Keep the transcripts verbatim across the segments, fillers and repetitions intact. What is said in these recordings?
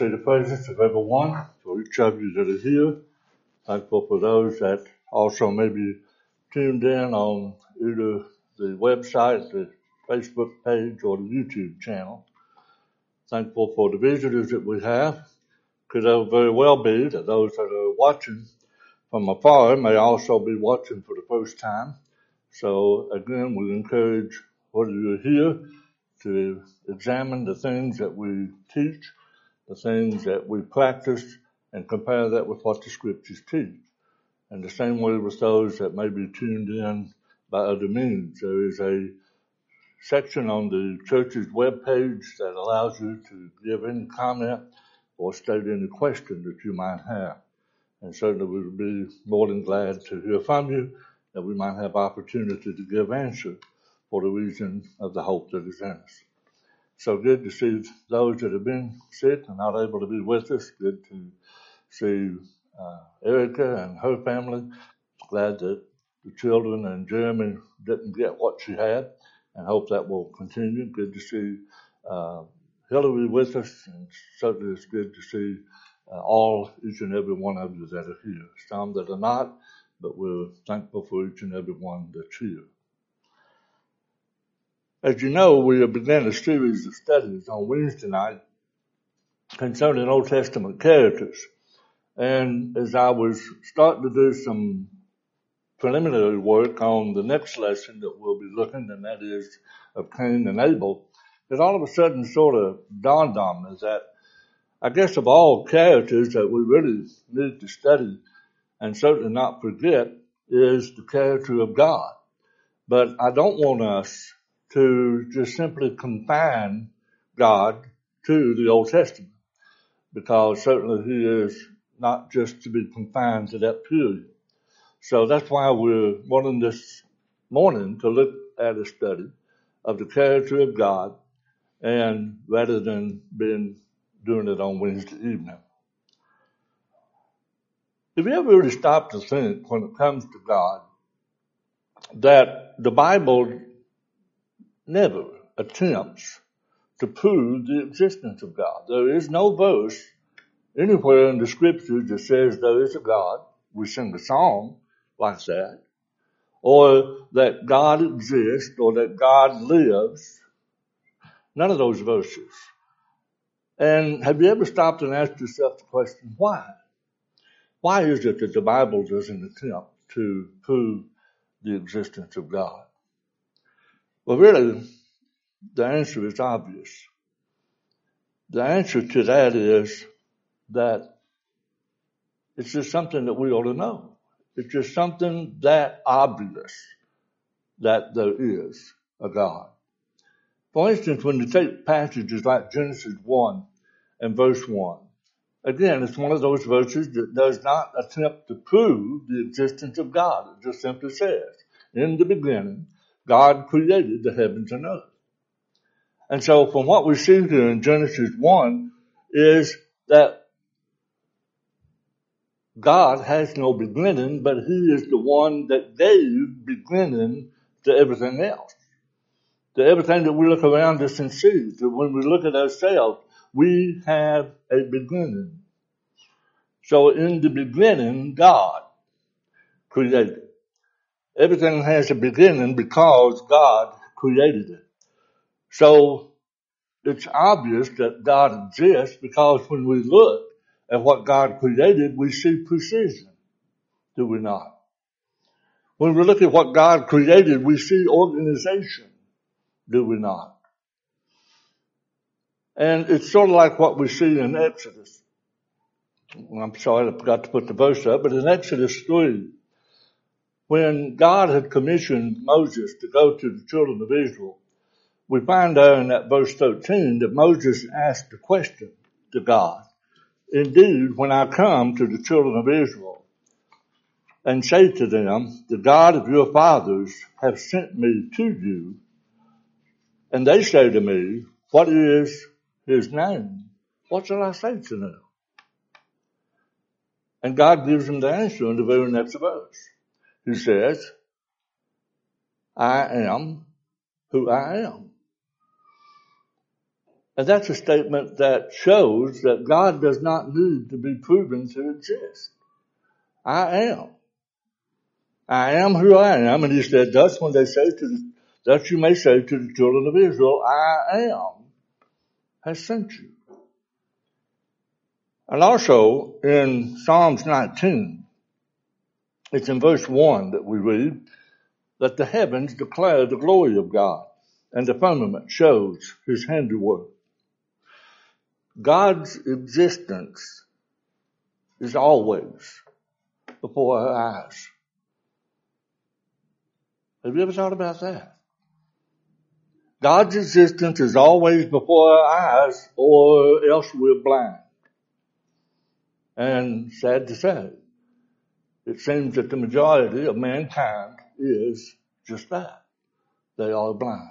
See the presence of everyone, for each of you that are here. Thankful for those that also may be tuned in on either the website, the Facebook page, or the YouTube channel. Thankful for the visitors that we have. Could very well be that those that are watching from afar may also be watching for the first time. So again, we encourage whether you're here to examine the things that we teach, the things that we practice, and compare that with what the scriptures teach. And the same way with those that may be tuned in by other means. There is a section on the church's webpage that allows you to give any comment or state any question that you might have. And certainly we would be more than glad to hear from you, that we might have opportunity to give answer for the reason of the hope that is in us. So good to see those that have been sick and not able to be with us. Good to see uh, Erica and her family. Glad that the children and Jeremy didn't get what she had, and hope that will continue. Good to see uh, Hillary with us, and certainly it's good to see uh, all, each and every one of you that are here. Some that are not, but we're thankful for each and every one that's here. As you know, we have begun a series of studies on Wednesday night concerning Old Testament characters. And as I was starting to do some preliminary work on the next lesson that we'll be looking, and that is of Cain and Abel, it all of a sudden sort of dawned on me that I guess of all characters that we really need to study and certainly not forget is the character of God. But I don't want us to just simply confine God to the Old Testament, because certainly he is not just to be confined to that period. So that's why we're wanting this morning to look at a study of the character of God, and rather than being doing it on Wednesday evening. Have you ever really stopped to think, when it comes to God, that the Bible never attempts to prove the existence of God? There is no verse anywhere in the scriptures that says there is a God. We sing a song like that. Or that God exists, or that God lives. None of those verses. And have you ever stopped and asked yourself the question, why? Why is it that the Bible doesn't attempt to prove the existence of God? Well, really, the answer is obvious. The answer to that is that it's just something that we ought to know. It's just something that obvious that there is a God. For instance, when you take passages like Genesis one and verse one, again, it's one of those verses that does not attempt to prove the existence of God. It just simply says, in the beginning, God created the heavens and earth. And so from what we see here in Genesis one is that God has no beginning, but he is the one that gave beginning to everything else. To everything that we look around us and see. To when we look at ourselves, we have a beginning. So in the beginning, God created. Everything has a beginning because God created it. So it's obvious that God exists because when we look at what God created, we see precision. Do we not? When we look at what God created, we see organization. Do we not? And it's sort of like what we see in Exodus. I'm sorry, I forgot to put the verse up, but in Exodus three, when God had commissioned Moses to go to the children of Israel, we find there in that verse thirteen that Moses asked a question to God. Indeed, when I come to the children of Israel and say to them, the God of your fathers have sent me to you, and they say to me, what is his name? What shall I say to them? And God gives them the answer in the very next verse. He says, I am who I am. And that's a statement that shows that God does not need to be proven to exist. I am. I am who I am. And he said, thus when they say to the, thus you may say to the children of Israel, I am has sent you. And also in Psalms nineteen, it's in verse one that we read that the heavens declare the glory of God and the firmament shows his handiwork. God's existence is always before our eyes. Have you ever thought about that? God's existence is always before our eyes, or else we're blind. And sad to say, it seems that the majority of mankind is just that. They are blind.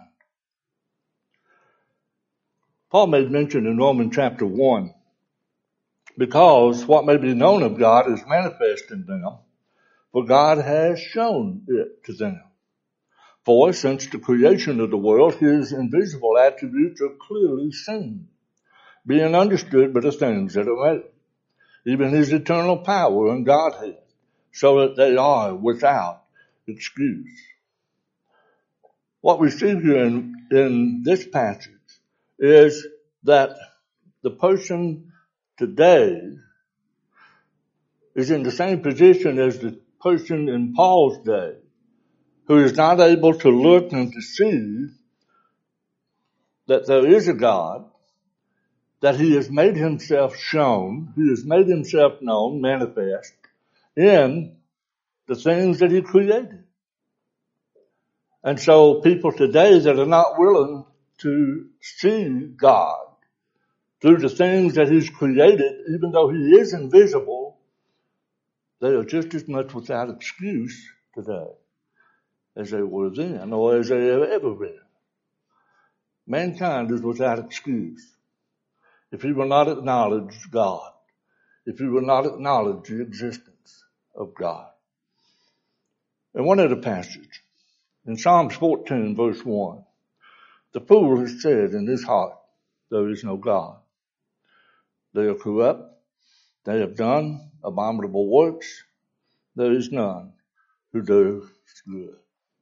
Paul made mention in Romans chapter one, because what may be known of God is manifest in them, for God has shown it to them. For since the creation of the world, his invisible attributes are clearly seen, being understood by the things that are made, even his eternal power and Godhead, so that they are without excuse. What we see here in, in this passage is that the person today is in the same position as the person in Paul's day, who is not able to look and to see that there is a God, that he has made himself shown, he has made himself known, manifest, in the things that he created. And so people today that are not willing to see God through the things that he's created, even though he is invisible, they are just as much without excuse today as they were then, or as they have ever been. Mankind is without excuse if he will not acknowledge God, if he will not acknowledge the existence of God. In one of the passages, in Psalms fourteen, verse one, the fool has said in his heart, there is no God. They are corrupt. They have done abominable works. There is none who does good.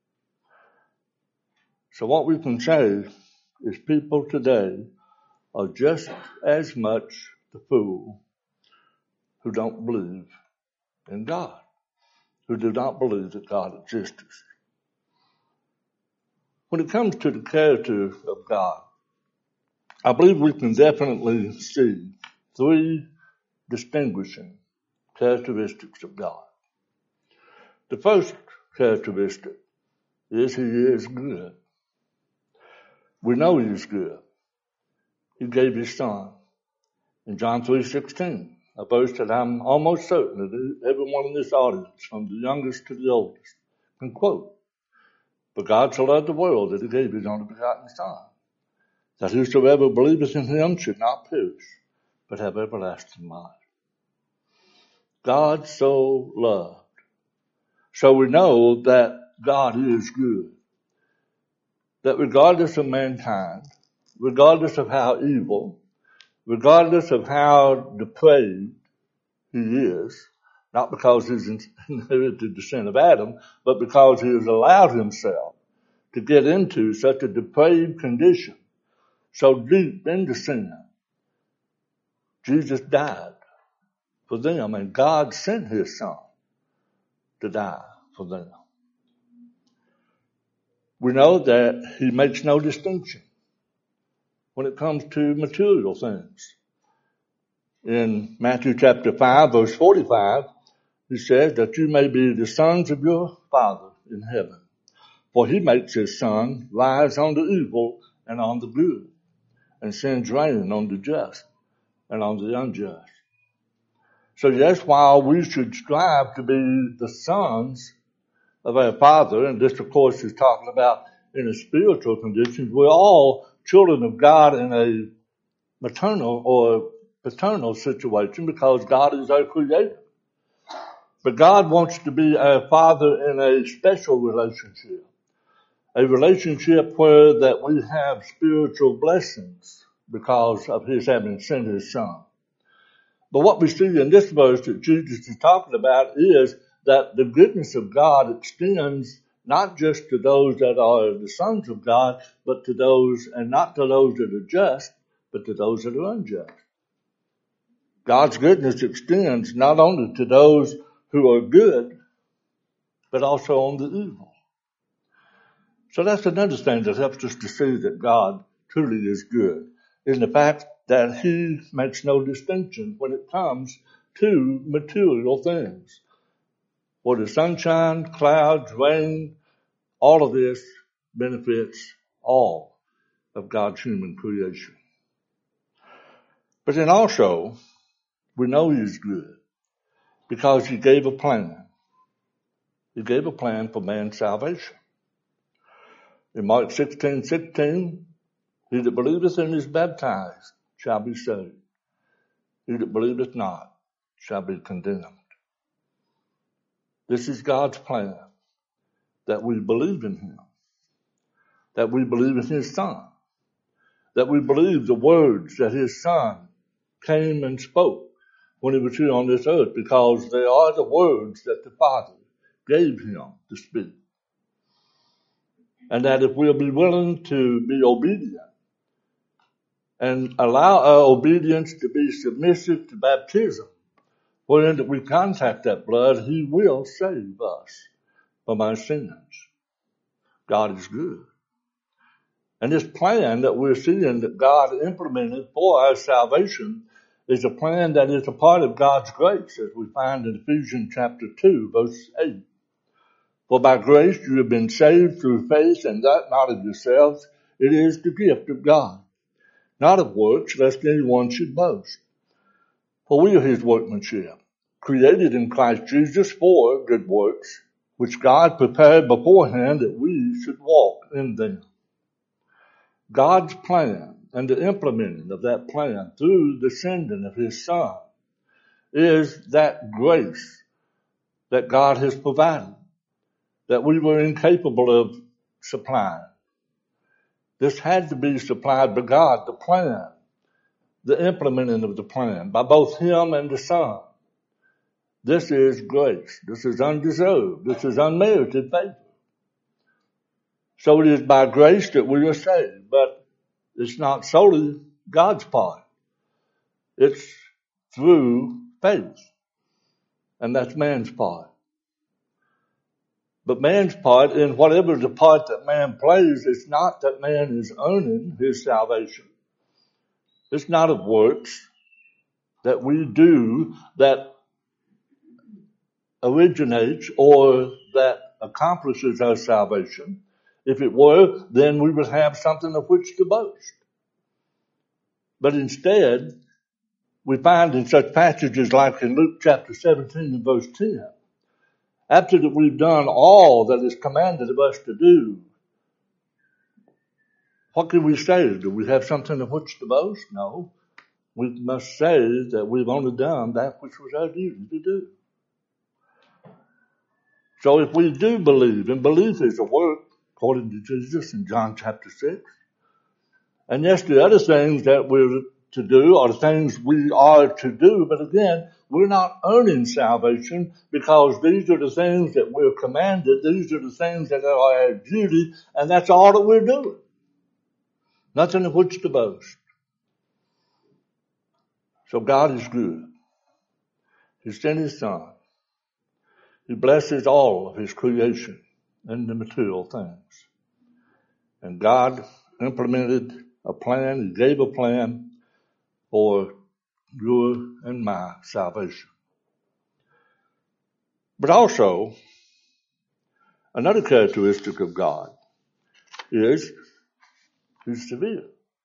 So what we can say is people today are just as much the fool who don't believe in God, who do not believe that God exists. When it comes to the character of God, I believe we can definitely see three distinguishing characteristics of God. The first characteristic is he is good. We know he is good. He gave his son. In John three sixteen, a verse that I'm almost certain that everyone in this audience, from the youngest to the oldest, can quote. For God so loved the world that he gave his only begotten Son, that whosoever believeth in him should not perish, but have everlasting life. God so loved. So we know that God is good. That regardless of mankind, regardless of how evil, regardless of how depraved he is, not because he's inherited the sin of Adam, but because he has allowed himself to get into such a depraved condition, so deep into sin. Jesus died for them, and God sent his son to die for them. We know that he makes no distinction when it comes to material things. In Matthew chapter five, verse forty-five, he says that you may be the sons of your Father in heaven. For he makes his sun rise on the evil and on the good, and sends rain on the just and on the unjust. So yes, while we should strive to be the sons of our Father, and this of course is talking about in a spiritual condition, we're all children of God in a maternal or paternal situation because God is our creator. But God wants to be our Father in a special relationship, a relationship where that we have spiritual blessings because of his having sent his son. But what we see in this verse that Jesus is talking about is that the goodness of God extends not just to those that are the sons of God, but to those, and not to those that are just, but to those that are unjust. God's goodness extends not only to those who are good, but also on the evil. So that's another thing that helps us to see that God truly is good, is the fact that he makes no distinction when it comes to material things. For the sunshine, clouds, rain, all of this benefits all of God's human creation. But then also, we know he's good because he gave a plan. He gave a plan for man's salvation. In Mark sixteen sixteen, he that believeth and is baptized shall be saved. He that believeth not shall be condemned. This is God's plan, that we believe in him, that we believe in his son, that we believe the words that his son came and spoke when he was here on this earth, because they are the words that the Father gave him to speak. And that if we'll be willing to be obedient and allow our obedience to be submissive to baptism, wherein that we contact that blood, he will save us from our sins. God is good. And this plan that we're seeing that God implemented for our salvation is a plan that is a part of God's grace, as we find in Ephesians chapter two, verse eight. For by grace you have been saved through faith, and that not of yourselves, it is the gift of God, not of works, lest anyone should boast. For we are his workmanship, created in Christ Jesus for good works, which God prepared beforehand that we should walk in them. God's plan and the implementing of that plan through the sending of his son is that grace that God has provided, that we were incapable of supplying. This had to be supplied by God, the plan, the implementing of the plan, by both him and the son. This is grace. This is undeserved. This is unmerited favor. So it is by grace that we are saved, but it's not solely God's part. It's through faith, and that's man's part. But man's part, in whatever the part that man plays, it's not that man is earning his salvation. It's not of works that we do that originates or that accomplishes our salvation. If it were, then we would have something of which to boast. But instead, we find in such passages like in Luke chapter seventeen and verse ten, after that we've done all that is commanded of us to do, what can we say? Do we have something of which to boast? No. We must say that we've only done that which was our duty to do. So if we do believe, and belief is a work, according to Jesus in John chapter six, and yes, the other things that we're to do are the things we are to do, but again, we're not earning salvation because these are the things that we're commanded, these are the things that are our duty, and that's all that we're doing. Nothing of which to boast. So God is good. He sent his son. He blesses all of his creation and the material things. And God implemented a plan, he gave a plan for your and my salvation. But also, another characteristic of God is he's severe.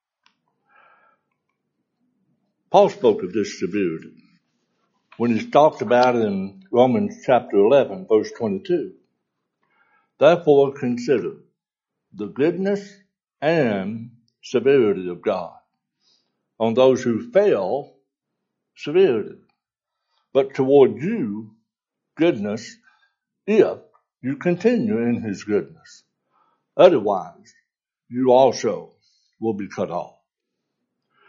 Paul spoke of this severity when he talked about it in Romans chapter eleven, verse twenty-two. Therefore consider the goodness and severity of God on those who fail, severity, but toward you, goodness, if you continue in his goodness. Otherwise, you also will be cut off.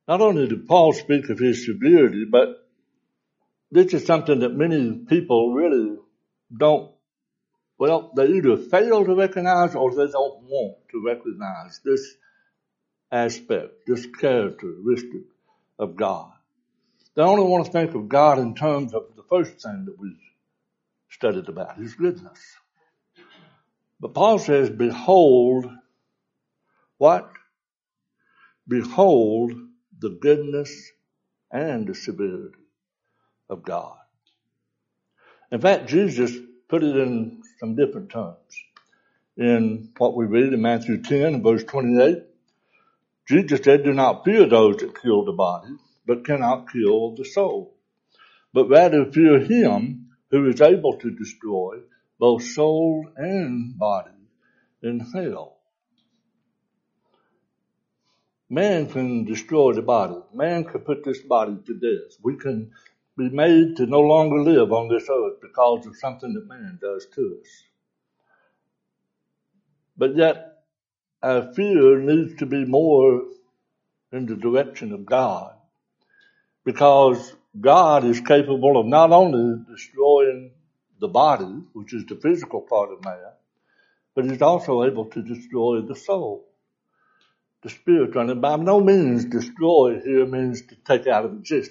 Not only did Paul speak of his severity, but this is something that many people really don't, well, they either fail to recognize or they don't want to recognize this aspect, this characteristic of God. They only want to think of God in terms of the first thing that we studied about, his goodness. But Paul says, behold, what? Behold the goodness and the severity of God. In fact, Jesus put it in some different terms. In what we read in Matthew ten, verse twenty-eight, Jesus said, do not fear those that kill the body, but cannot kill the soul, but rather fear him who is able to destroy both soul and body in hell. Man can destroy the body. Man can put this body to death. We can be made to no longer live on this earth because of something that man does to us. But yet, our fear needs to be more in the direction of God, because God is capable of not only destroying the body, which is the physical part of man, but he's also able to destroy the soul, the spirit. And by no means destroy here means to take out of existence.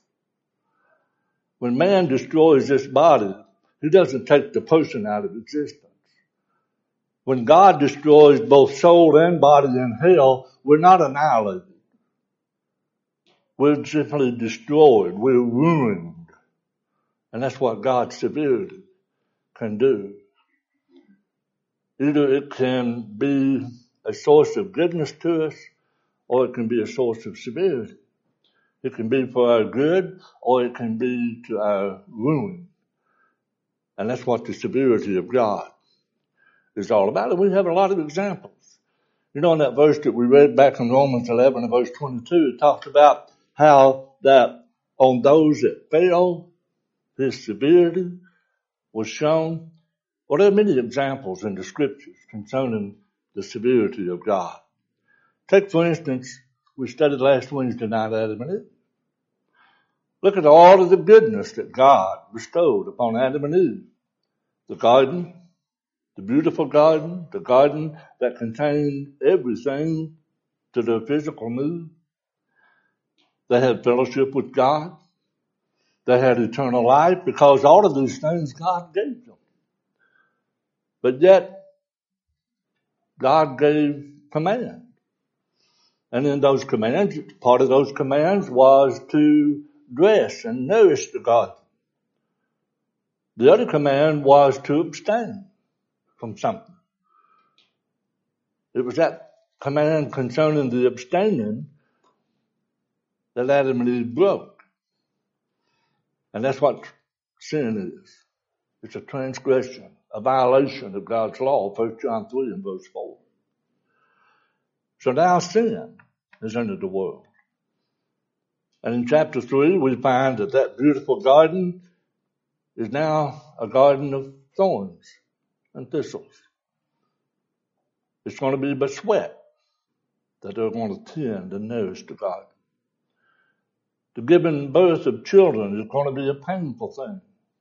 When man destroys this body, he doesn't take the person out of existence. When God destroys both soul and body in hell, we're not annihilated. We're simply destroyed. We're ruined. And that's what God's severity can do. Either it can be a source of goodness to us, or it can be a source of severity. It can be for our good, or it can be to our ruin. And that's what the severity of God is all about. And we have a lot of examples. You know, in that verse that we read back in Romans eleven and verse twenty-two, it talks about how that on those that fail, his severity was shown. Well, there are many examples in the scriptures concerning the severity of God. Take, for instance, we studied last Wednesday night Adam and Eve. Look at all of the goodness that God bestowed upon Adam and Eve. The garden, the beautiful garden, the garden that contained everything to their physical need. They had fellowship with God. They had eternal life, because all of these things God gave them. But yet, God gave commands. And in those commands, part of those commands was to dress and nourish the garden. The other command was to abstain from something. It was that command concerning the abstaining that Adam and Eve broke. And that's what sin is. It's a transgression, a violation of God's law, First John three and verse four. So now sin has entered the world. And in chapter three, we find that that beautiful garden is now a garden of thorns and thistles. It's going to be by sweat that they're going to tend and nourish the garden. The giving birth of children is going to be a painful thing.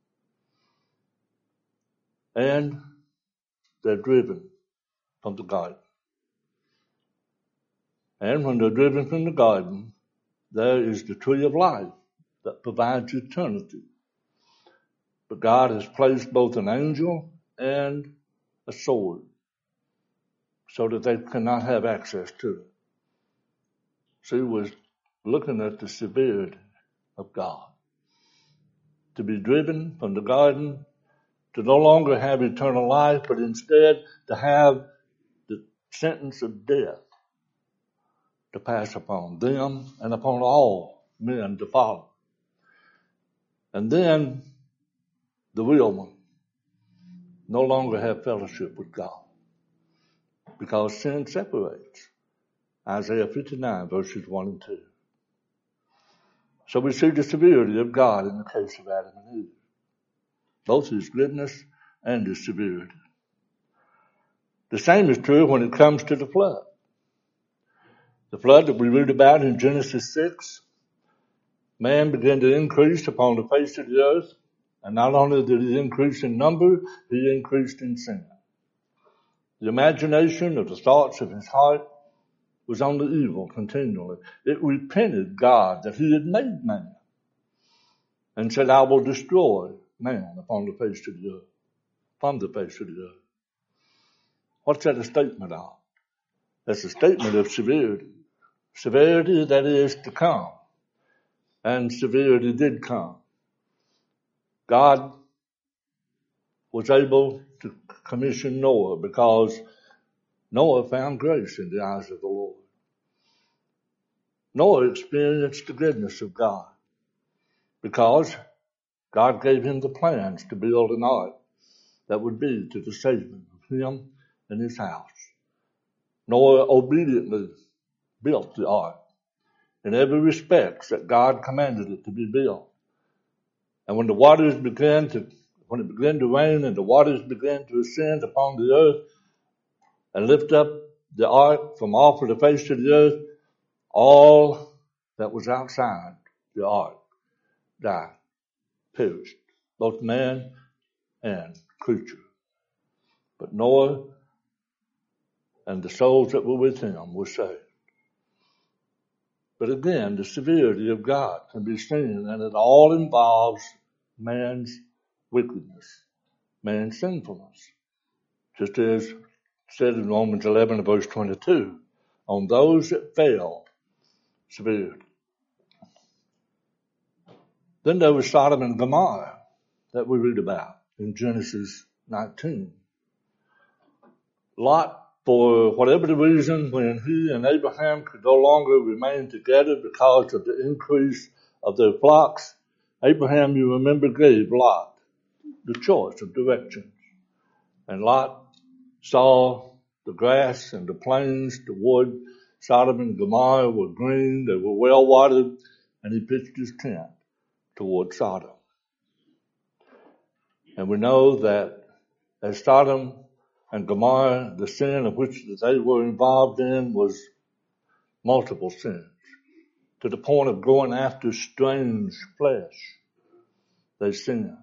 And they're driven from the garden. And when they're driven from the garden, there is the tree of life that provides eternity. But God has placed both an angel and a sword so that they cannot have access to it. She was looking at the severity of God. To be driven from the garden, to no longer have eternal life, but instead to have the sentence of death to pass upon them and upon all men to follow. And then the real one no longer have fellowship with God, because sin separates. Isaiah fifty-nine verses one and two. So we see the severity of God in the case of Adam and Eve, both his goodness and his severity. The same is true when it comes to the flood. The flood that we read about in Genesis six, man began to increase upon the face of the earth, and not only did he increase in number, he increased in sin. The imagination of the thoughts of his heart was on the evil continually. It repented God that he had made man and said, I will destroy man upon the face of the earth, from the face of the earth. What's that a statement of? That's a statement of severity. Severity that is to come. And severity did come. God was able to commission Noah because Noah found grace in the eyes of the Lord. Noah experienced the goodness of God because God gave him the plans to build an ark that would be to the saving of him and his house. Noah obediently built the ark in every respect that God commanded it to be built. And when the waters began to, when it began to rain and the waters began to ascend upon the earth and lift up the ark from off of the face of the earth, all that was outside the ark died, perished, both man and creature. But Noah and the souls that were with him were saved. But again, the severity of God can be seen, and it all involves man's wickedness, man's sinfulness. Just as said in Romans eleven, verse twenty-two, on those that fell, severity. Then there was Sodom and Gomorrah that we read about in Genesis nineteen. Lot, for whatever the reason, when he and Abraham could no longer remain together because of the increase of their flocks, Abraham, you remember, gave Lot the choice of directions. And Lot saw the grass and the plains, the wood. Sodom and Gomorrah were green, they were well watered, and he pitched his tent toward Sodom. And we know that as Sodom and Gomorrah, the sin of which they were involved in was multiple sins, to the point of going after strange flesh. They sinned.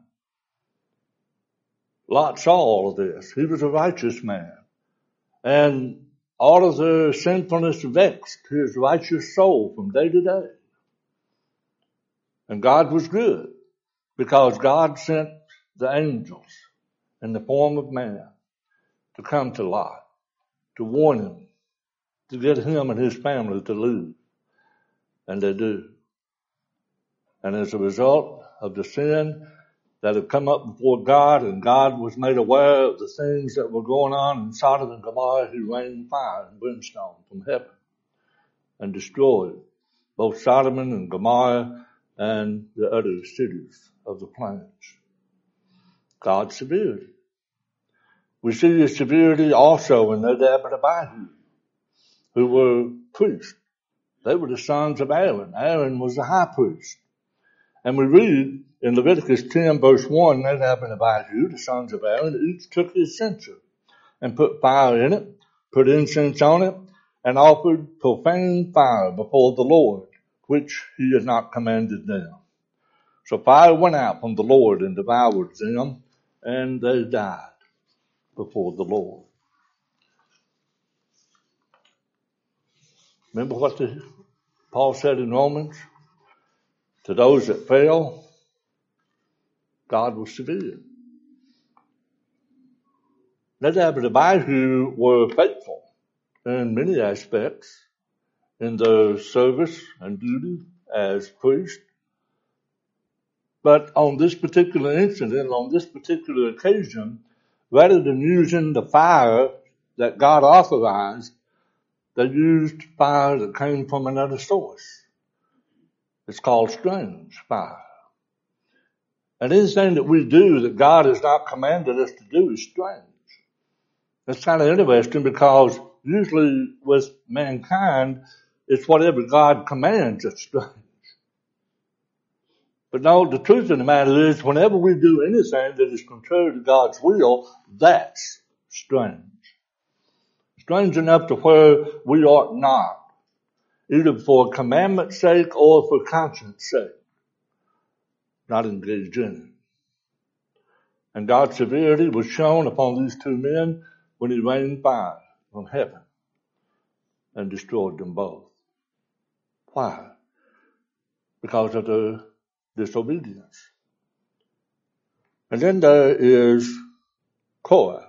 Lot saw all of this. He was a righteous man. And all of their sinfulness vexed his righteous soul from day to day. And God was good, because God sent the angels in the form of man to come to Lot, to warn him, to get him and his family to leave. And they do. And as a result of the sin that had come up before God, and God was made aware of the things that were going on in Sodom and Gomorrah, he rained fire and brimstone from heaven and destroyed both Sodom and Gomorrah and the other cities of the plains. God's severity. We see the severity also in Nadab and Abihu, who were priests. They were the sons of Aaron. Aaron was the high priest. And we read in Leviticus ten, verse one, Nadab and Abihu, the sons of Aaron, each took his censer and put fire in it, put incense on it, and offered profane fire before the Lord, which he had not commanded them. So fire went out from the Lord and devoured them, and they died before the Lord. Remember what the, Paul said in Romans? To those that fell, God was severe. Nadab and Abihu were faithful in many aspects in their service and duty as priests. But on this particular incident, on this particular occasion, rather than using the fire that God authorized, they used fire that came from another source. It's called strange fire. And anything that we do that God has not commanded us to do is strange. It's kind of interesting because usually with mankind, it's whatever God commands that's strange. But no, the truth of the matter is, whenever we do anything that is contrary to God's will, that's strange. Strange enough to where we ought not either for commandment's sake or for conscience sake, not engaged in it. And God's severity was shown upon these two men when he rained fire from heaven and destroyed them both. Why? Because of their disobedience. And then there is Korah.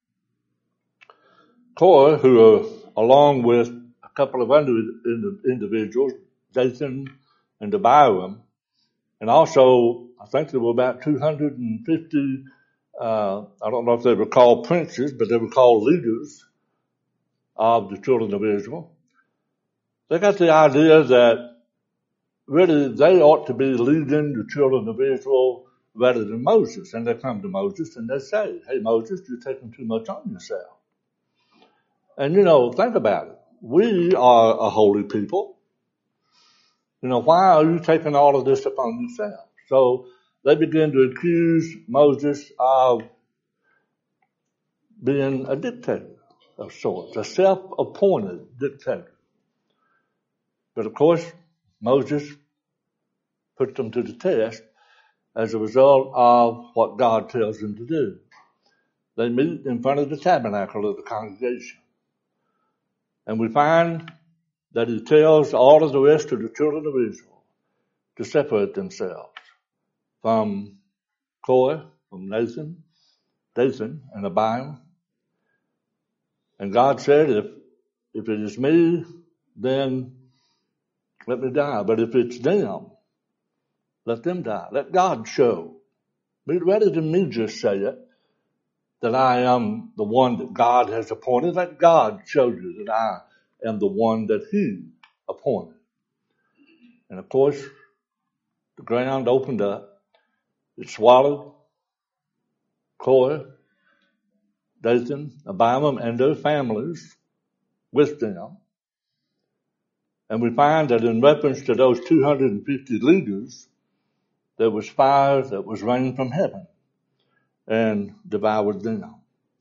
Korah, who, along with a couple of other individuals, Dathan and Abiram, and also, I think there were about two hundred fifty, uh, I don't know if they were called princes, but they were called leaders of the children of Israel. They got the idea that really they ought to be leading the children of Israel rather than Moses. And they come to Moses and they say, hey, Moses, you're taking too much on yourself. And, you know, think about it. We are a holy people. You know, why are you taking all of this upon yourself? So they begin to accuse Moses of being a dictator of sorts, a self-appointed dictator. But of course, Moses put them to the test as a result of what God tells them to do. They meet in front of the tabernacle of the congregation. And we find that he tells all of the rest of the children of Israel to separate themselves from Korah, from Nathan, Dathan, and Abiram. And God said, if, if it is me, then let me die. But if it's them, let them die. Let God show. Rather than me just say it, that I am the one that God has appointed, let God show you that I am the one that he appointed. And of course, the ground opened up. It swallowed Korah, Dathan, Abiram, and their families with them. And we find that in reference to those two hundred fifty leaders, there was fire that was rained from heaven and devoured them.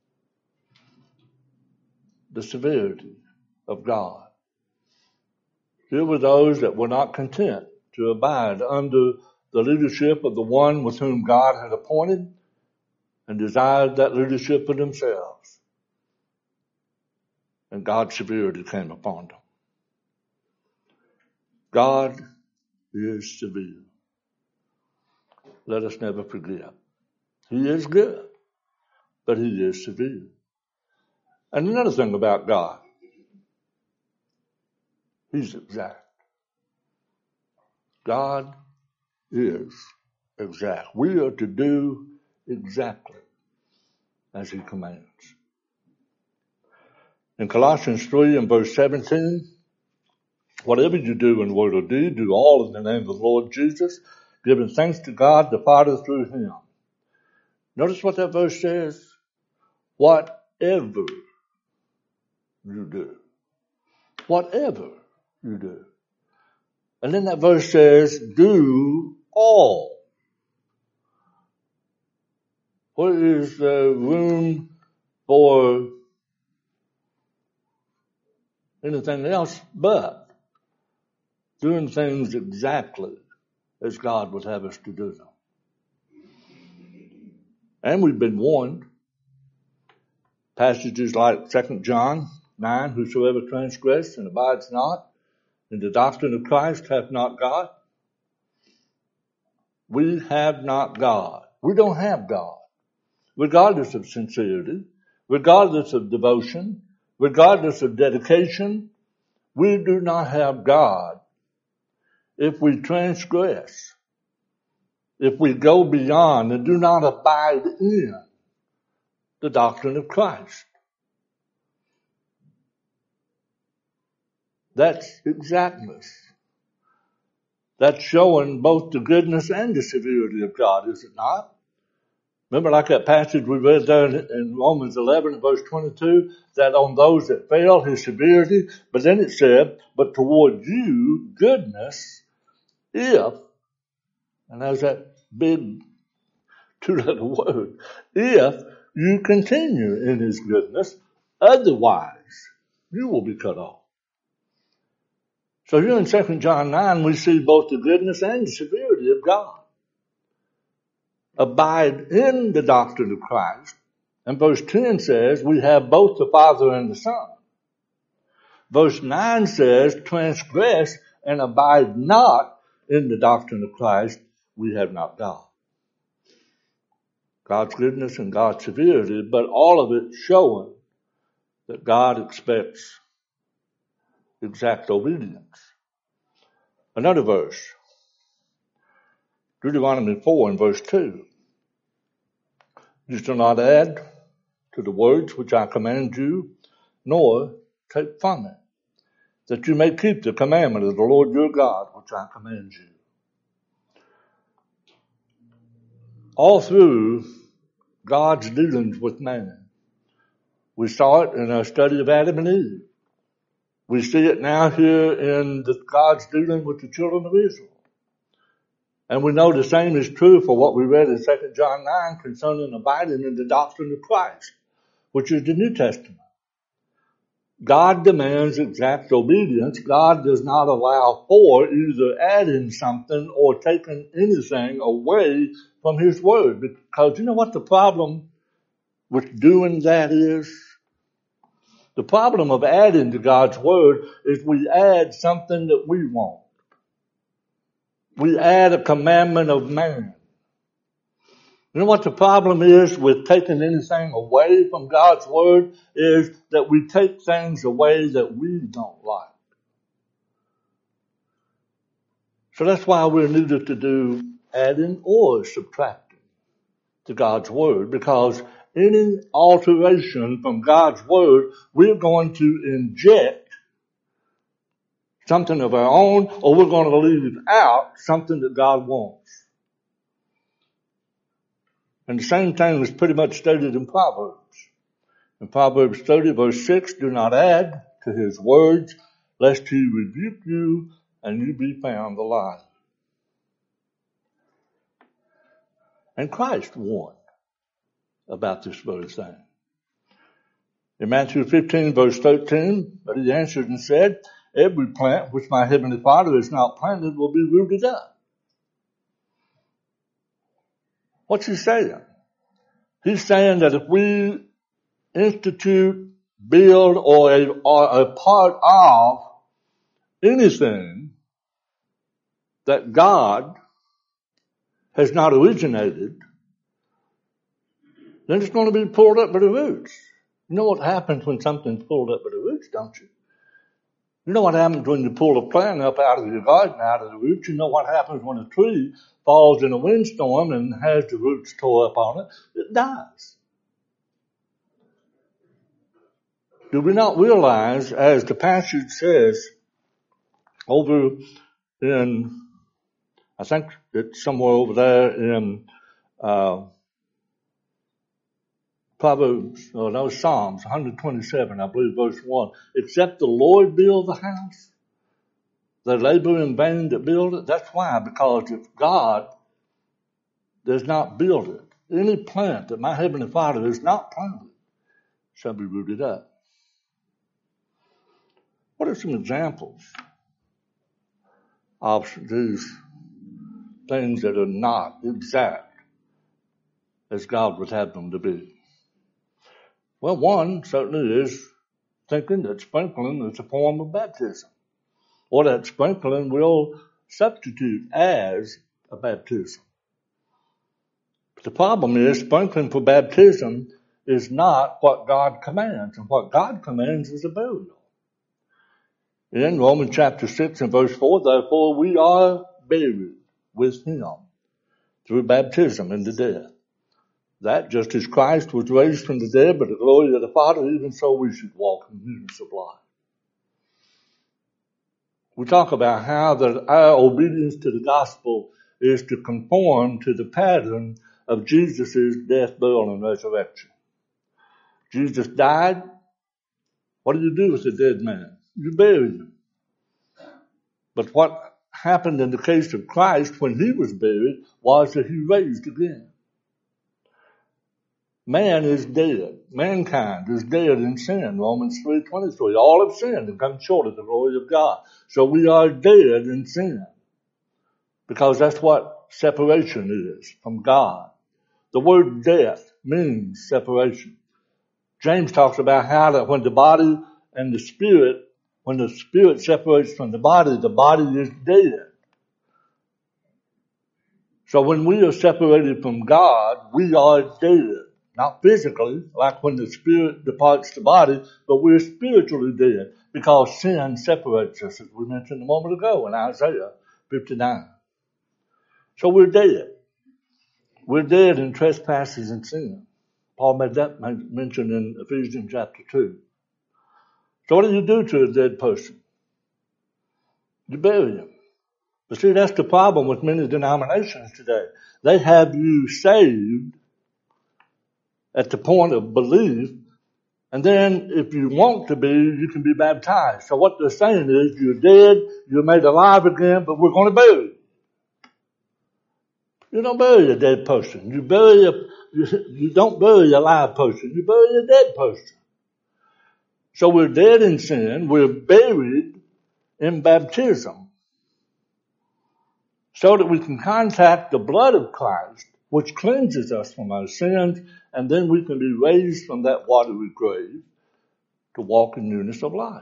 The severity of God. Here were those that were not content to abide under the leadership of the one with whom God had appointed and desired that leadership for themselves. And God's severity came upon them. God is severe. Let us never forget. He is good, but he is severe. And another thing about God, he's exact. God is exact. We are to do exactly as he commands. In Colossians three and verse seventeen, whatever you do in word or deed, do all in the name of the Lord Jesus, giving thanks to God the Father through him. Notice what that verse says. Whatever you do. Whatever you do. And then that verse says, do all. Where is the room for anything else but doing things exactly as God would have us to do them? And we've been warned. Passages like Second John nine, whosoever transgressed and abides not in the doctrine of Christ hath not God. We have not God. We don't have God. Regardless of sincerity, regardless of devotion, regardless of dedication, we do not have God if we transgress, if we go beyond and do not abide in the doctrine of Christ. That's exactness. That's showing both the goodness and the severity of God, is it not? Remember, like that passage we read there in Romans eleven and verse twenty-two, that on those that fail, his severity, but then it said, but toward you, goodness, if, and there's that big two-letter word, if you continue in his goodness, otherwise you will be cut off. So here in Second John nine, we see both the goodness and the severity of God. Abide in the doctrine of Christ. And verse ten says, we have both the Father and the Son. Verse nine says, transgress and abide not in the doctrine of Christ, we have not God. God's goodness and God's severity, but all of it showing that God expects exact obedience. Another verse, Deuteronomy four and verse two. You shall not add to the words which I command you, nor take from it, that you may keep the commandment of the Lord your God, which I command you. All through God's dealings with man, we saw it in our study of Adam and Eve. We see it now here in the God's dealing with the children of Israel. And we know the same is true for what we read in Second John nine concerning abiding in the doctrine of Christ, which is the New Testament. God demands exact obedience. God does not allow for either adding something or taking anything away from His Word. Because you know what the problem with doing that is? The problem of adding to God's Word is we add something that we want. We add a commandment of man. You know what the problem is with taking anything away from God's Word is that we take things away that we don't like. So that's why we're needed to do adding or subtracting to God's Word, because any alteration from God's Word, we're going to inject something of our own, or we're going to leave out something that God wants. And the same thing is pretty much stated in Proverbs. In Proverbs thirty verse six, do not add to His words, lest He rebuke you and you be found alive. And Christ warned about this very thing. In Matthew fifteen verse thirteen, but He answered and said, every plant which my heavenly Father has not planted will be rooted up. What's He saying? He's saying that if we institute, build, or a, or a part of anything that God has not originated, then it's going to be pulled up by the roots. You know what happens when something's pulled up by the roots, don't you? You know what happens when you pull a plant up out of your garden, out of the roots. You know what happens when a tree falls in a windstorm and has the roots tore up on it. It dies. Do we not realize, as the passage says over in, I think it's somewhere over there in uh Proverbs, or no, Psalms one twenty-seven, I believe, verse one. Except the Lord build the house, they labor in vain that build it. That's why, because if God does not build it, any plant that my heavenly Father has not planted shall be rooted up. What are some examples of these things that are not exact as God would have them to be? Well, one certainly is thinking that sprinkling is a form of baptism, or that sprinkling will substitute as a baptism. But the problem is sprinkling for baptism is not what God commands, and what God commands is a burial. In Romans chapter six and verse four, therefore we are buried with Him through baptism into death, that just as Christ was raised from the dead by the glory of the Father, even so we should walk in newness of life. We talk about how that our obedience to the gospel is to conform to the pattern of Jesus' death, burial, and resurrection. Jesus died. What do you do with a dead man? You bury him. But what happened in the case of Christ when He was buried was that He raised again. Man is dead. Mankind is dead in sin. Romans three twenty-three. All have sinned and come short of the glory of God. So we are dead in sin. Because that's what separation is from God. The word death means separation. James talks about how that when the body and the spirit, when the spirit separates from the body, the body is dead. So when we are separated from God, we are dead. Not physically, like when the spirit departs the body, but we're spiritually dead because sin separates us, as we mentioned a moment ago in Isaiah fifty-nine. So we're dead. We're dead in trespasses and sin. Paul made that mention in Ephesians chapter two. So what do you do to a dead person? You bury him. But see, that's the problem with many denominations today. They have you saved at the point of belief, and then if you want to be, you can be baptized. So what they're saying is, you're dead, you're made alive again, but we're going to bury you. You don't bury a dead person. You bury a, you, you don't bury a live person. You bury a dead person. So we're dead in sin. We're buried in baptism so that we can contact the blood of Christ, which cleanses us from our sins, and then we can be raised from that watery grave to walk in newness of life.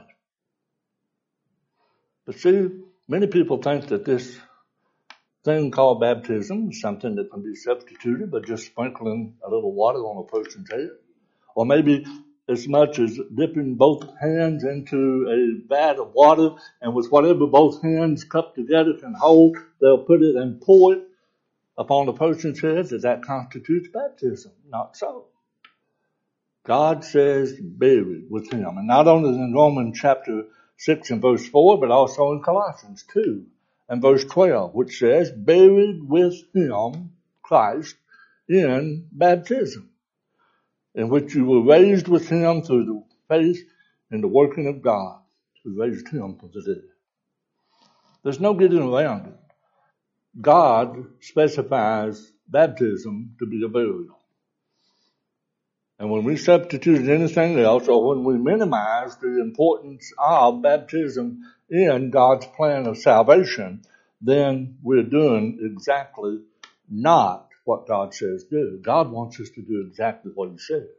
But see, many people think that this thing called baptism is something that can be substituted by just sprinkling a little water on a person's head. Or maybe as much as dipping both hands into a vat of water, and with whatever both hands cupped together can hold, they'll put it and pour it upon the person's head, that that constitutes baptism. Not so. God says buried with him. And not only in Romans chapter six and verse four, but also in Colossians two and verse twelve, which says buried with him, Christ, in baptism, in which you were raised with him through the faith in the working of God, who raised him from the dead. There's no getting around it. God specifies baptism to be a burial. And when we substitute anything else, or when we minimize the importance of baptism in God's plan of salvation, then we're doing exactly not what God says do. God wants us to do exactly what he says.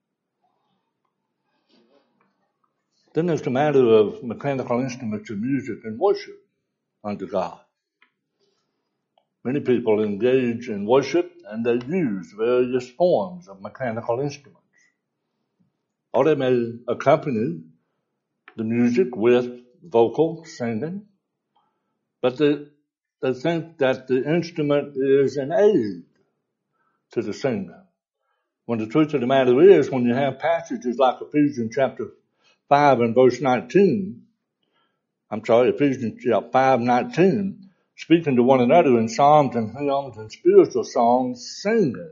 Then there's the matter of mechanical instruments of music and worship unto God. Many people engage in worship and they use various forms of mechanical instruments. Or they may accompany the music with vocal singing, but they, they think that the instrument is an aid to the singer. When the truth of the matter is, when you have passages like Ephesians chapter five and verse nineteen, I'm sorry, Ephesians chapter five, nineteen, speaking to one another in psalms and hymns and spiritual songs, singing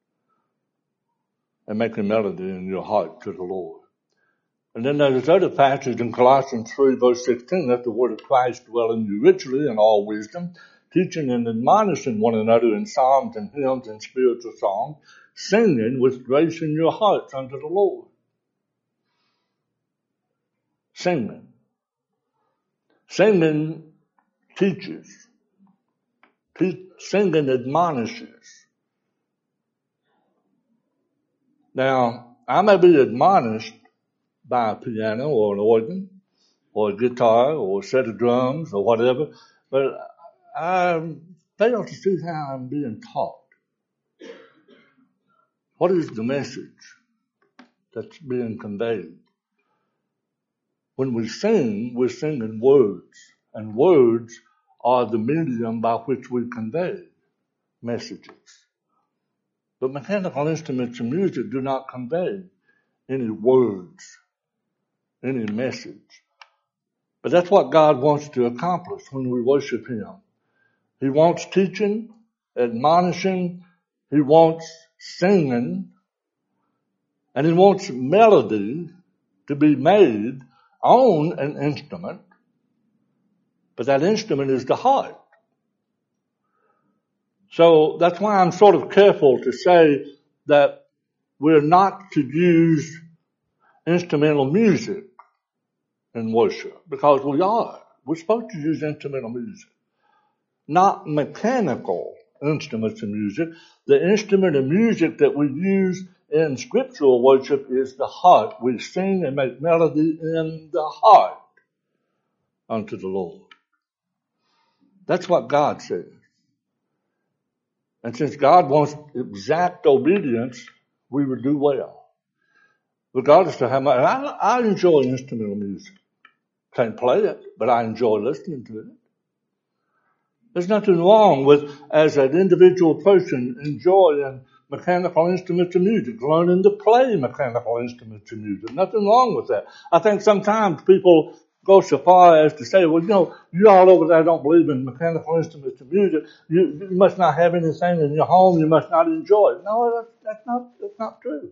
and making melody in your heart to the Lord. And then there's other passage in Colossians three, verse sixteen, let the word of Christ dwell in you richly in all wisdom, teaching and admonishing one another in psalms and hymns and spiritual songs, singing with grace in your hearts unto the Lord. Singing. Singing teaches. Te- singing admonishes. Now, I may be admonished by a piano or an organ or a guitar or a set of drums or whatever, but I fail to see how I'm being taught. What is the message that's being conveyed? When we sing, we're singing words, and words are the medium by which we convey messages. But mechanical instruments of music do not convey any words, any message. But that's what God wants to accomplish when we worship him. He wants teaching, admonishing, he wants singing, and he wants melody to be made on an instrument, but that instrument is the heart. So that's why I'm sort of careful to say that we're not to use instrumental music in worship, because we are. We're supposed to use instrumental music, not mechanical instruments of music. The instrument of music that we use in scriptural worship is the heart. We sing and make melody in the heart unto the Lord. That's what God says. And since God wants exact obedience, we would do well. Regardless of how much, I, I enjoy instrumental music. Can't play it, but I enjoy listening to it. There's nothing wrong with, as an individual person, enjoying mechanical instruments of music, learning to play mechanical instruments of music. Nothing wrong with that. I think sometimes people go so far as to say, well, you know, you all over there don't believe in mechanical instruments of music. You, you must not have anything in your home. You must not enjoy it. No, that's, that's not, that's not true.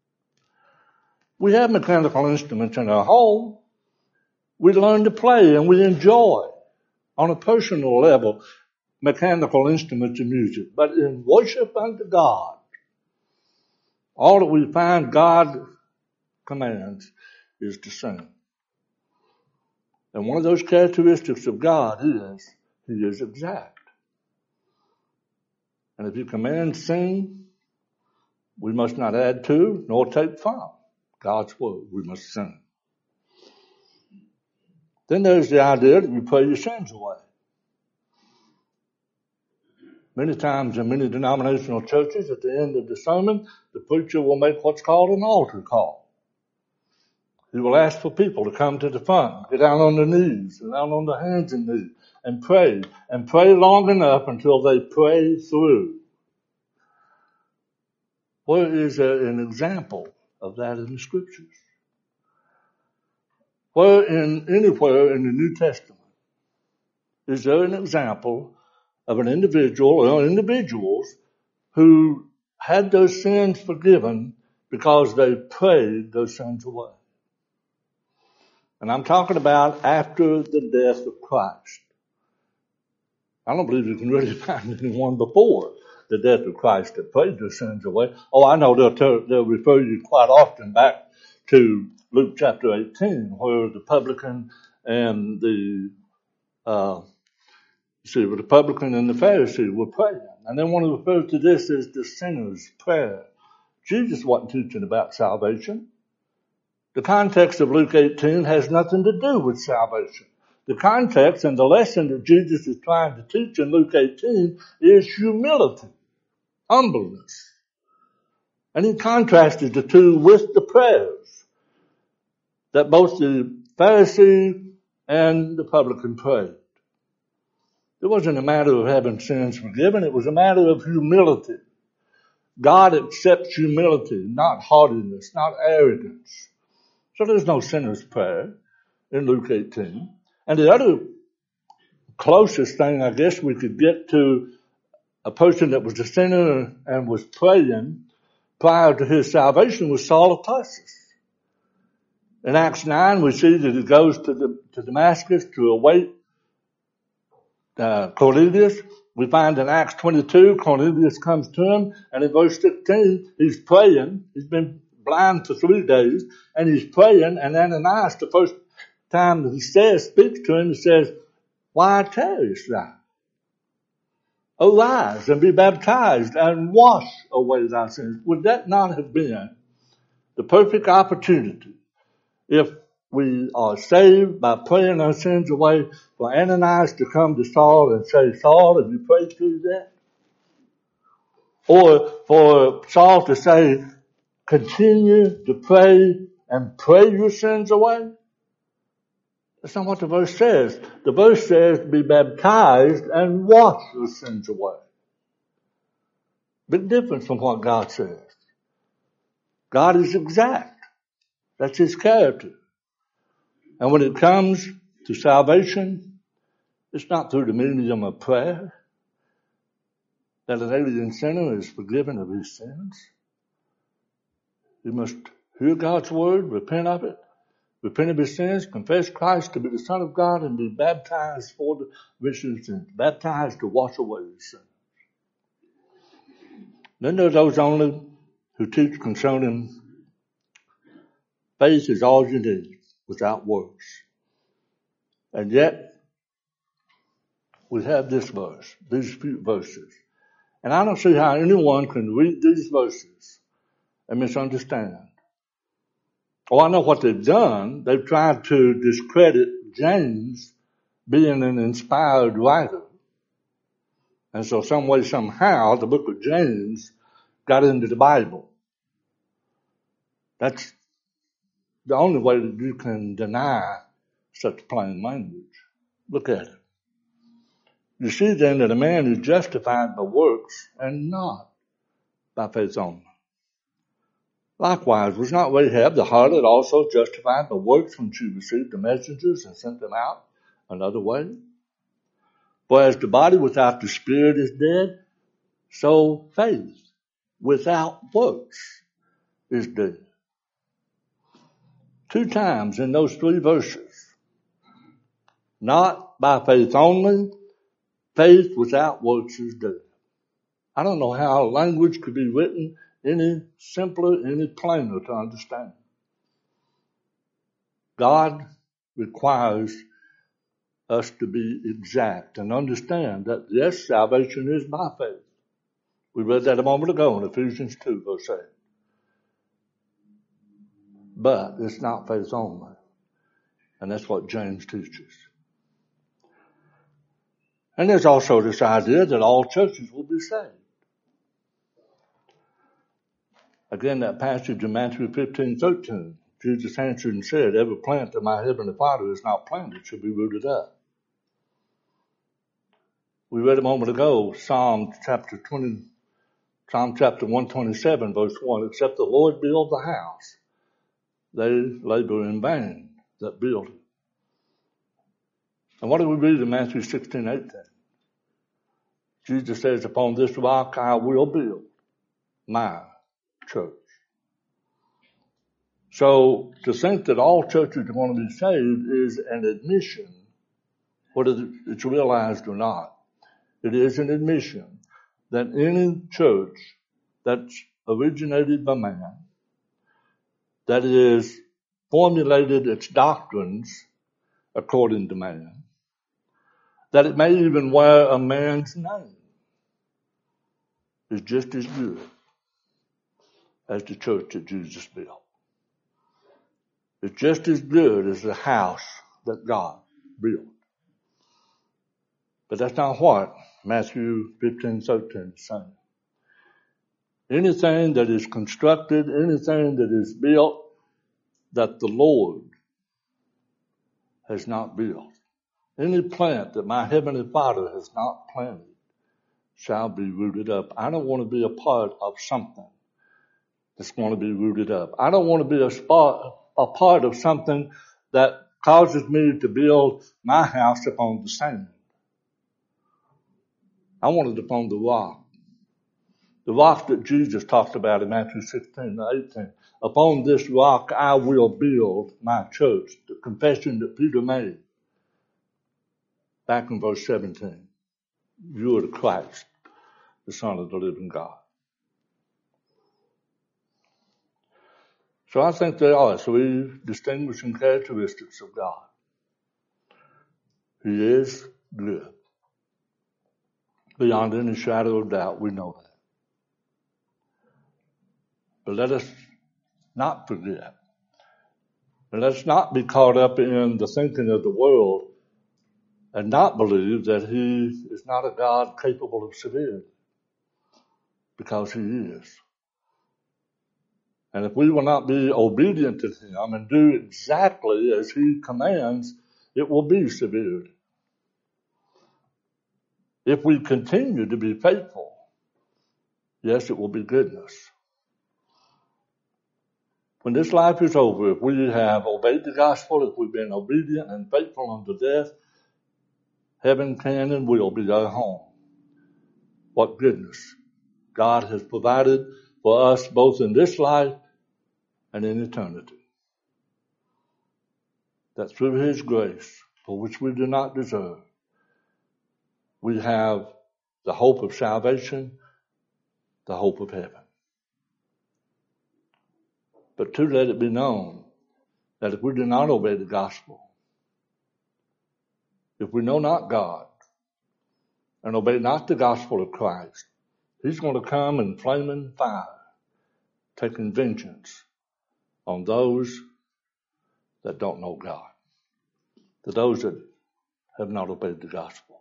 We have mechanical instruments in our home. We learn to play and we enjoy, on a personal level, mechanical instruments of music. But in worship unto God, all that we find God commands is to sing. And one of those characteristics of God is He is exact. And if He commands sing, we must not add to nor take from God's word. We must sing. Then there's the idea that you pray your sins away. Many times in many denominational churches, at the end of the sermon, the preacher will make what's called an altar call. He will ask for people to come to the front, get down on their knees, and down on their hands and knees, and pray, and pray long enough until they pray through. Where is an example of that in the Scriptures? Where in anywhere in the New Testament is there an example of an individual or individuals who had those sins forgiven because they prayed those sins away? And I'm talking about after the death of Christ. I don't believe you can really find anyone before the death of Christ that prayed their sins away. Oh, I know they'll, tell, they'll refer you quite often back to Luke chapter eighteen, where the publican and the uh, see, the publican and the Pharisee were praying. And they want to refer to this as the sinner's prayer. Jesus wasn't teaching about salvation. The context of Luke eighteen has nothing to do with salvation. The context and the lesson that Jesus is trying to teach in Luke eighteen is humility, humbleness. And he contrasted the two with the prayers that both the Pharisee and the publican prayed. It wasn't a matter of having sins forgiven. It was a matter of humility. God accepts humility, not haughtiness, not arrogance. So there's no sinner's prayer in Luke eighteen. And the other closest thing, I guess, we could get to a person that was a sinner and was praying prior to his salvation was Saul of Tarsus. In Acts nine, we see that he goes to, the, to Damascus to await uh, Cornelius. We find in Acts twenty-two, Cornelius comes to him, and in verse sixteen, he's praying. He's been blind for three days, and he's praying, and Ananias, the first time he says, speaks to him, he says, "Why tarriest thou? Arise and be baptized and wash away thy sins." Would that not have been the perfect opportunity, if we are saved by praying our sins away, for Ananias to come to Saul and say, "Saul, have you prayed through that?" Or for Saul to say, "Continue to pray and pray your sins away"? That's not what the verse says. The verse says, "Be baptized and wash your sins away." Big difference from what God says. God is exact. That's His character. And when it comes to salvation, it's not through the medium of prayer that an alien sinner is forgiven of his sins. He must hear God's word, repent of it, repent of his sins, confess Christ to be the Son of God, and be baptized for the remission of sins. Baptized to wash away his sins. Then there are those only who teach concerning faith is all you need without works. And yet, we have this verse, these few verses. And I don't see how anyone can read these verses and misunderstand. Oh, I know what they've done. They've tried to discredit James being an inspired writer. And so some way, somehow, the book of James got into the Bible. That's the only way that you can deny such plain language. Look at it. You see then that a man is justified by works and not by faith only. Likewise, was not Rahab the harlot also justified by works when she received the messengers and sent them out another way? For as the body without the spirit is dead, so faith without works is dead. Two times in those three verses. Not by faith only, faith without works is dead. I don't know how language could be written any simpler, any plainer to understand. God requires us to be exact and understand that, yes, salvation is by faith. We read that a moment ago in Ephesians two, verse eight. But it's not faith only. And that's what James teaches. And there's also this idea that all churches will be saved. Again, that passage in Matthew fifteen, thirteen, Jesus answered and said, every plant that my heavenly Father has not planted should be rooted up. We read a moment ago, Psalm chapter twenty, Psalm chapter one twenty-seven, verse one, except the Lord build the house, they labor in vain that build it. And what do we read in Matthew sixteen, eighteen? Jesus says, upon this rock I will build my church. So to think that all churches are going to be saved is an admission, whether it's realized or not. It is an admission that any church that's originated by man, that is formulated its doctrines according to man, that it may even wear a man's name, is just as good as the church that Jesus built. It's just as good as the house that God built. But that's not what Matthew fifteen, thirteen is saying. Anything that is constructed, anything that is built that the Lord has not built, any plant that my heavenly Father has not planted shall be rooted up. I don't want to be a part of something that's going to be rooted up. I don't want to be a, spot, a part of something that causes me to build my house upon the sand. I want it upon the rock. The rock that Jesus talked about in Matthew sixteen to eighteen. Upon this rock I will build my church. The confession that Peter made back in verse seventeen. You are the Christ, the Son of the living God. So I think there are three distinguishing characteristics of God. He is good. Beyond any shadow of doubt, we know that. But let us not forget. And let's not be caught up in the thinking of the world and not believe that he is not a God capable of severity. Because he is. And if we will not be obedient to him and do exactly as he commands, it will be severity. If we continue to be faithful, yes, it will be goodness. When this life is over, if we have obeyed the gospel, if we've been obedient and faithful unto death, heaven can and will be our home. What goodness God has provided for us both in this life and in eternity. That through his grace, for which we do not deserve, we have the hope of salvation, the hope of heaven. But two, let it be known that if we do not obey the gospel, if we know not God and obey not the gospel of Christ, he's going to come in flaming fire, taking vengeance on those that don't know God, to those that have not obeyed the gospel.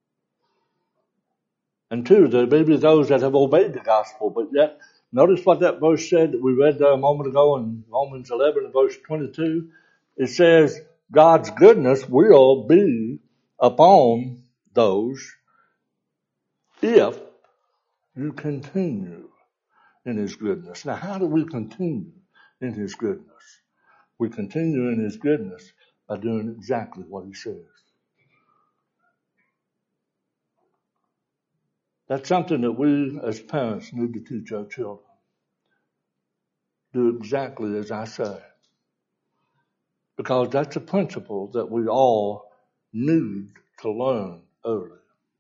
And two, there may be those that have obeyed the gospel, but yet, notice what that verse said that we read there a moment ago in Romans eleven and verse twenty-two. It says, God's goodness will be upon those if you continue in his goodness. Now, how do we continue in his goodness? We continue in his goodness by doing exactly what he says. That's something that we as parents need to teach our children. Do exactly as I say. Because that's a principle that we all need to learn early.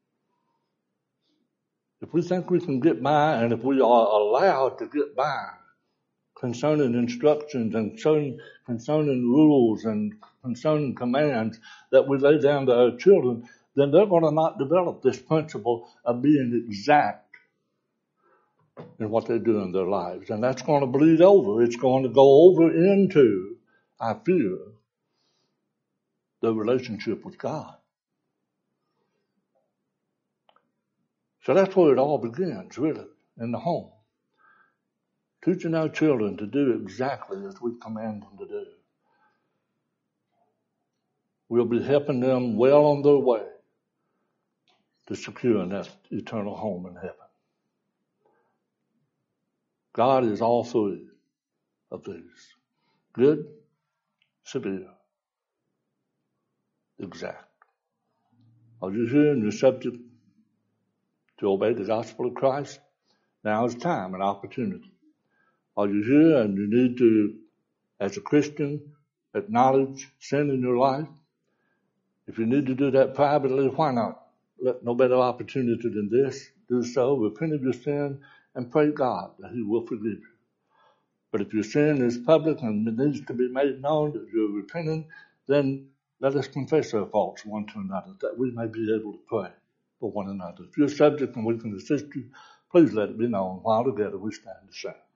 If we think we can get by, and if we are allowed to get by concerning instructions and concerning, concerning rules and concerning commands that we lay down to our children, then they're going to not develop this principle of being exact in what they do in their lives. And that's going to bleed over. It's going to go over into, I fear, the relationship with God. So that's where it all begins, really, in the home. Teaching our children to do exactly as we command them to do. We'll be helping them well on their way to securing that eternal home in heaven. God is all three of these. Good, severe, exact. Are you here and you're subject to obey the gospel of Christ? Now is time and opportunity. Are you here and you need to, as a Christian, acknowledge sin in your life? If you need to do that privately, why not? Let no better opportunity than this. Do so, repent of your sin, and pray God that he will forgive you. But if your sin is public and it needs to be made known that you're repenting, then let us confess our faults one to another, that we may be able to pray for one another. If you're subject and we can assist you, please let it be known while together we stand to sing.